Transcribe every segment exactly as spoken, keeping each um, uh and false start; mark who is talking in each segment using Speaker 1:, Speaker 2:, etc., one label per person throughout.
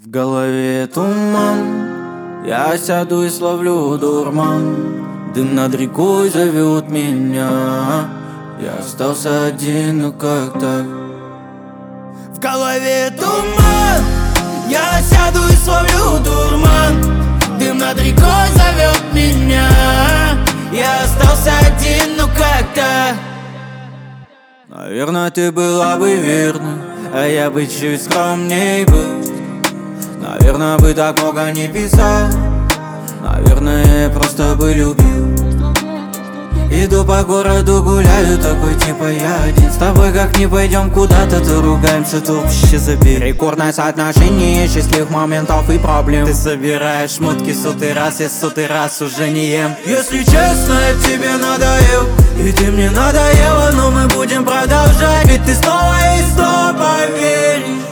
Speaker 1: В голове туман, я сяду и словлю дурман. Дым над рекой зовет меня, я остался один, ну как так? В голове туман, я сяду и словлю дурман. Дым над рекой зовет меня, я остался один, ну как так? Наверное, ты была бы верна, а я бы чуть скромней был. Наверное, бы так много не писал, наверное, просто бы любил. Иду по городу, гуляю, такой типа я один. С тобой как не пойдем куда-то, то ругаемся, то вообще забей. Рекордное соотношение счастливых моментов и проблем. Ты собираешь шмотки сотый раз, я сотый раз уже не ем. Если честно, я тебе надоел, и ты мне надоела, но мы будем продолжать, ведь ты снова и снова поверишь.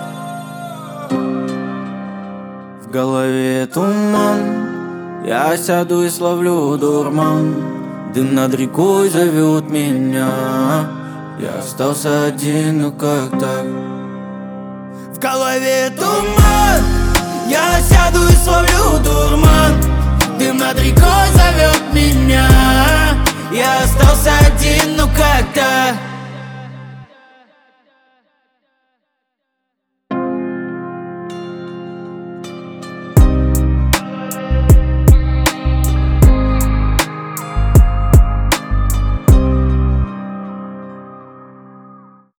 Speaker 1: В голове туман, я сяду и словлю дурман. Дым над рекой зовет меня, я остался один, ну как так? В голове туман, я сяду и словлю дурман. Дым над рекой зовет меня, я остался один, ну как так?